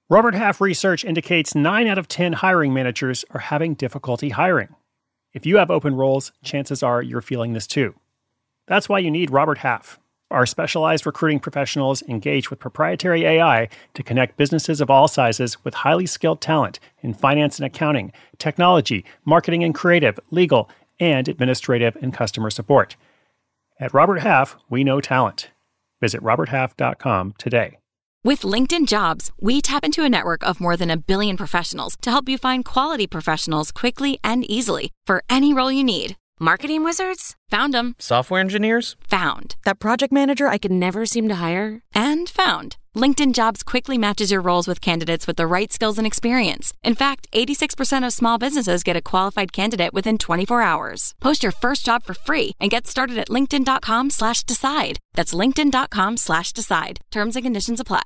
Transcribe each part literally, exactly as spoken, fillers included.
Robert Half research indicates nine out of ten hiring managers are having difficulty hiring. If you have open roles, chances are you're feeling this too. That's why you need Robert Half. Our specialized recruiting professionals engage with proprietary A I to connect businesses of all sizes with highly skilled talent in finance and accounting, technology, marketing and creative, legal, and administrative and customer support. At Robert Half, we know talent. Visit robert half dot com today. With LinkedIn Jobs, we tap into a network of more than a billion professionals to help you find quality professionals quickly and easily for any role you need. Marketing wizards? Found them. Software engineers? Found. That project manager I could never seem to hire? And found. LinkedIn Jobs quickly matches your roles with candidates with the right skills and experience. In fact, eighty-six percent of small businesses get a qualified candidate within twenty-four hours. Post your first job for free and get started at linkedin.com slash decide. That's linkedin.com slash decide. Terms and conditions apply.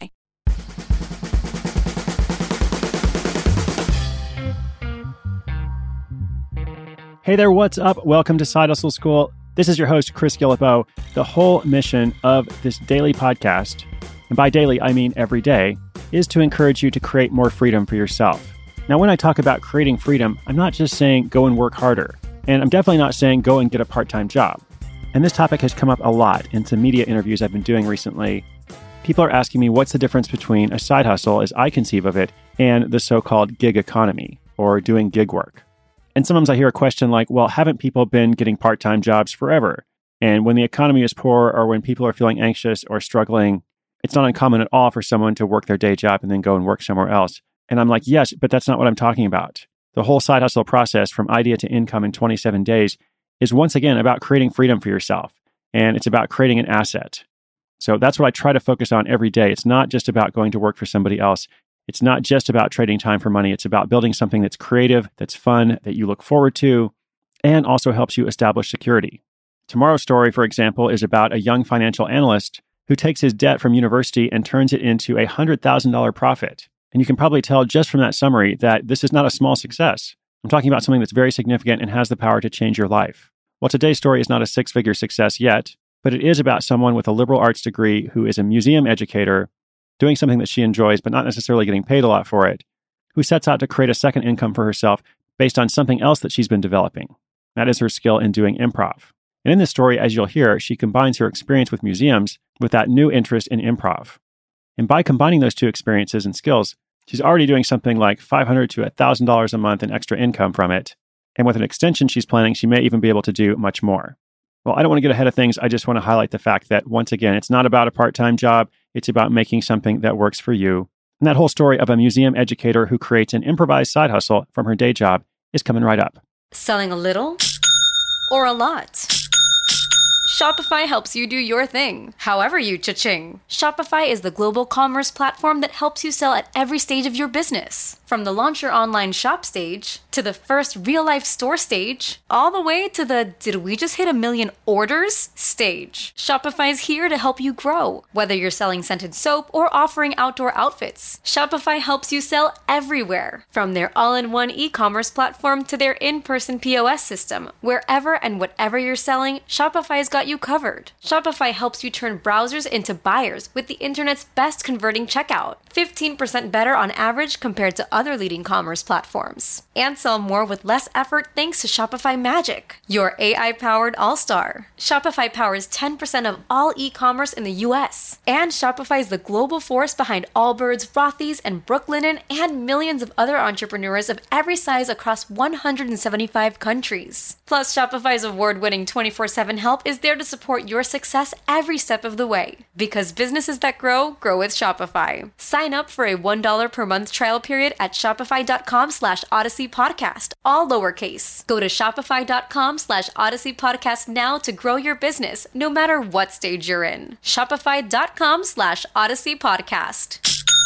Hey there, what's up? Welcome to Side Hustle School. This is your host, Chris Guillebeau. The whole mission of this daily podcast, and by daily, I mean every day, is to encourage you to create more freedom for yourself. Now, when I talk about creating freedom, I'm not just saying go and work harder. And I'm definitely not saying go and get a part-time job. And this topic has come up a lot in some media interviews I've been doing recently. People are asking me what's the difference between a side hustle, as I conceive of it, and the so-called gig economy, or doing gig work. And sometimes I hear a question like, well, haven't people been getting part-time jobs forever? And when the economy is poor or when people are feeling anxious or struggling, it's not uncommon at all for someone to work their day job and then go and work somewhere else. And I'm like, yes, but that's not what I'm talking about. The whole side hustle process from idea to income in twenty-seven days is once again about creating freedom for yourself. And it's about creating an asset. So that's what I try to focus on every day. It's not just about going to work for somebody else. It's not just about trading time for money. It's about building something that's creative, that's fun, that you look forward to, and also helps you establish security. Tomorrow's story, for example, is about a young financial analyst who takes his debt from university and turns it into a one hundred thousand dollars profit. And you can probably tell just from that summary that this is not a small success. I'm talking about something that's very significant and has the power to change your life. Well, today's story is not a six-figure success yet, but it is about someone with a liberal arts degree who is a museum educator, doing something that she enjoys, but not necessarily getting paid a lot for it, who sets out to create a second income for herself based on something else that she's been developing. That is her skill in doing improv. And in this story, as you'll hear, she combines her experience with museums with that new interest in improv. And by combining those two experiences and skills, she's already doing something like five hundred dollars to one thousand dollars a month in extra income from it. And with an extension she's planning, she may even be able to do much more. Well, I don't want to get ahead of things. I just want to highlight the fact that, once again, it's not about a part-time job. It's about making something that works for you. And that whole story of a museum educator who creates an improvised side hustle from her day job is coming right up. Selling a little or a lot? Shopify helps you do your thing, however you cha-ching. Shopify is the global commerce platform that helps you sell at every stage of your business. From the launch your online shop stage, to the first real-life store stage, all the way to the did we just hit a million orders stage. Shopify's here to help you grow. Whether you're selling scented soap or offering outdoor outfits, Shopify helps you sell everywhere. From their all-in-one e-commerce platform to their in-person P O S system, wherever and whatever you're selling, Shopify's got you covered. Shopify helps you turn browsers into buyers with the internet's best converting checkout, fifteen percent better on average compared to other leading commerce platforms. And sell more with less effort thanks to Shopify Magic, your A I-powered all-star. Shopify powers ten percent of all e-commerce in the U S. And Shopify is the global force behind Allbirds, Rothy's, and Brooklinen, and millions of other entrepreneurs of every size across one hundred seventy-five countries. Plus, Shopify's award-winning twenty-four seven help is there to support your success every step of the way. Because businesses that grow, grow with Shopify. Sign up for a one dollar per month trial period at shopify.com slash Odyssey Podcast, all lowercase. Go to shopify.com slash Odyssey Podcast now to grow your business, no matter what stage you're in. Shopify.com slash Odyssey Podcast.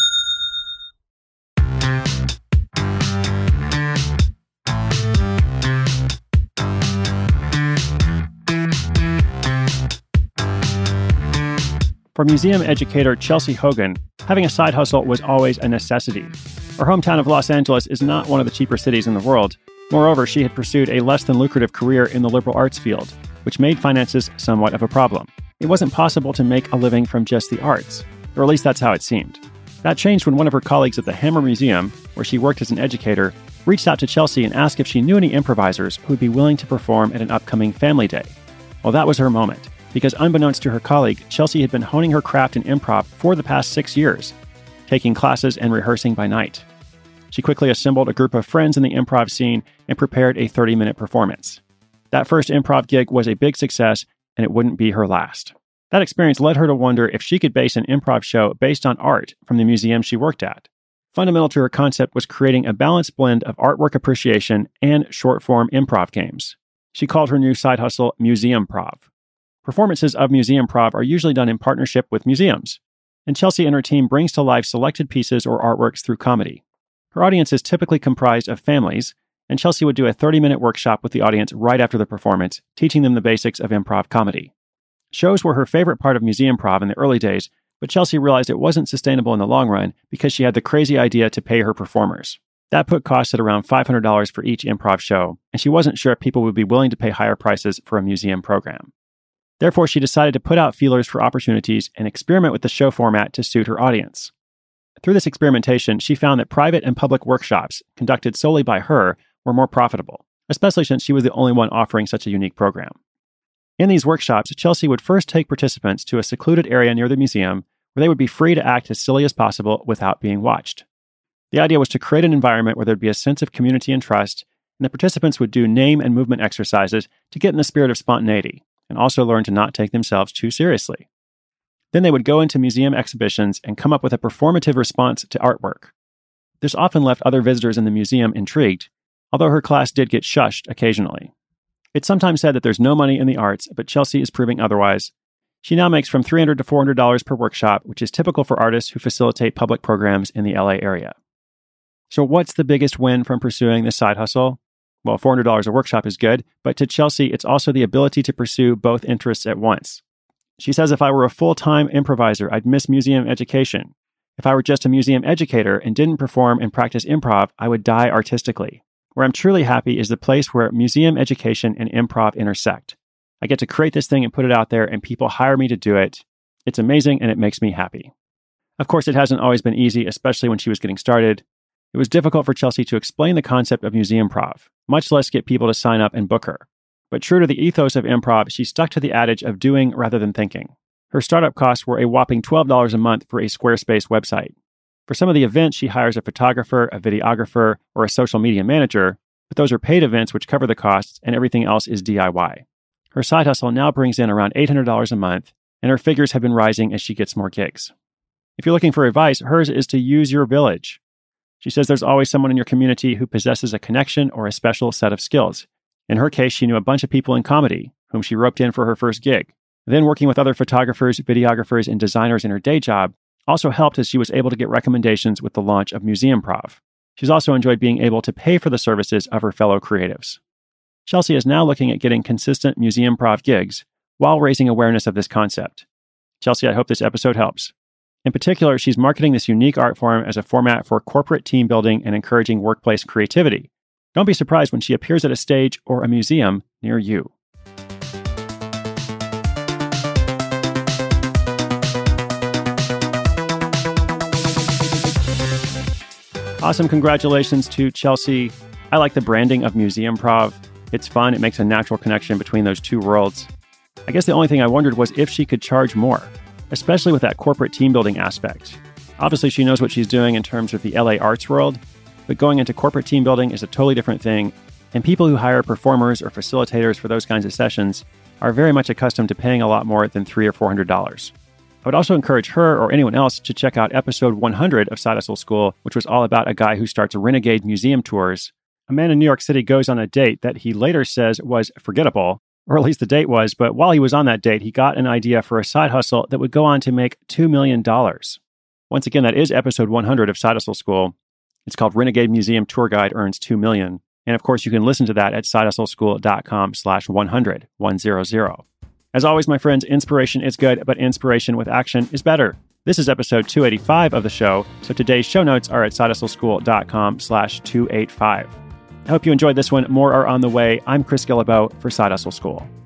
For museum educator Chelsea Hogan, having a side hustle was always a necessity. Her hometown of Los Angeles is not one of the cheaper cities in the world. Moreover, she had pursued a less than lucrative career in the liberal arts field, which made finances somewhat of a problem. It wasn't possible to make a living from just the arts, or at least that's how it seemed. That changed when one of her colleagues at the Hammer Museum, where she worked as an educator, reached out to Chelsea and asked if she knew any improvisers who would be willing to perform at an upcoming family day. Well, that was her moment, because unbeknownst to her colleague, Chelsea had been honing her craft in improv for the past six years, taking classes and rehearsing by night. She quickly assembled a group of friends in the improv scene and prepared a thirty-minute performance. That first improv gig was a big success, and it wouldn't be her last. That experience led her to wonder if she could base an improv show based on art from the museum she worked at. Fundamental to her concept was creating a balanced blend of artwork appreciation and short-form improv games. She called her new side hustle Museumprov. Performances of Museumprov are usually done in partnership with museums, and Chelsea and her team brings to life selected pieces or artworks through comedy. Her audience is typically comprised of families, and Chelsea would do a thirty-minute workshop with the audience right after the performance, teaching them the basics of improv comedy. Shows were her favorite part of Museumprov in the early days, but Chelsea realized it wasn't sustainable in the long run because she had the crazy idea to pay her performers. That put costs at around five hundred dollars for each improv show, and she wasn't sure if people would be willing to pay higher prices for a museum program. Therefore, she decided to put out feelers for opportunities and experiment with the show format to suit her audience. Through this experimentation, she found that private and public workshops, conducted solely by her, were more profitable, especially since she was the only one offering such a unique program. In these workshops, Chelsea would first take participants to a secluded area near the museum where they would be free to act as silly as possible without being watched. The idea was to create an environment where there'd be a sense of community and trust, and the participants would do name and movement exercises to get in the spirit of spontaneity, and also learn to not take themselves too seriously. Then they would go into museum exhibitions and come up with a performative response to artwork. This often left other visitors in the museum intrigued, although her class did get shushed occasionally. It's sometimes said that there's no money in the arts, but Chelsea is proving otherwise. She now makes from three hundred dollars to four hundred dollars per workshop, which is typical for artists who facilitate public programs in the L A area. So what's the biggest win from pursuing this side hustle? Well, four hundred dollars a workshop is good, but to Chelsea, it's also the ability to pursue both interests at once. She says, if I were a full-time improviser, I'd miss museum education. If I were just a museum educator and didn't perform and practice improv, I would die artistically. Where I'm truly happy is the place where museum education and improv intersect. I get to create this thing and put it out there, and people hire me to do it. It's amazing, and it makes me happy. Of course, it hasn't always been easy, especially when she was getting started. It was difficult for Chelsea to explain the concept of Museumprov, much less get people to sign up and book her. But true to the ethos of improv, she stuck to the adage of doing rather than thinking. Her startup costs were a whopping twelve dollars a month for a Squarespace website. For some of the events, she hires a photographer, a videographer, or a social media manager, but those are paid events which cover the costs, and everything else is D I Y. Her side hustle now brings in around eight hundred dollars a month, and her figures have been rising as she gets more gigs. If you're looking for advice, hers is to use your village. She says there's always someone in your community who possesses a connection or a special set of skills. In her case, she knew a bunch of people in comedy, whom she roped in for her first gig. Then working with other photographers, videographers, and designers in her day job also helped as she was able to get recommendations with the launch of Museumprov. She's also enjoyed being able to pay for the services of her fellow creatives. Chelsea is now looking at getting consistent Museumprov gigs while raising awareness of this concept. Chelsea, I hope this episode helps. In particular, she's marketing this unique art form as a format for corporate team building and encouraging workplace creativity. Don't be surprised when she appears at a stage or a museum near you. Awesome. Congratulations to Chelsea. I like the branding of Museumprov. It's fun. It makes a natural connection between those two worlds. I guess the only thing I wondered was if she could charge more, especially with that corporate team building aspect. Obviously, she knows what she's doing in terms of the L A arts world, but going into corporate team building is a totally different thing, and people who hire performers or facilitators for those kinds of sessions are very much accustomed to paying a lot more than three hundred dollars or four hundred dollars. I would also encourage her or anyone else to check out episode one hundred of Side Hustle School, which was all about a guy who starts renegade museum tours. A man in New York City goes on a date that he later says was forgettable, or at least the date was, but while he was on that date, he got an idea for a side hustle that would go on to make two million dollars. Once again, that is episode one hundred of Side Hustle School. It's called Renegade Museum Tour Guide Earns two million dollars. And of course, you can listen to that at sidehustleschool.com slash 100, 100. As always, my friends, inspiration is good, but inspiration with action is better. This is episode two eighty-five of the show, so today's show notes are at sidehustleschool.com slash 285. I hope you enjoyed this one. More are on the way. I'm Chris Guillebeau for Side Hustle School.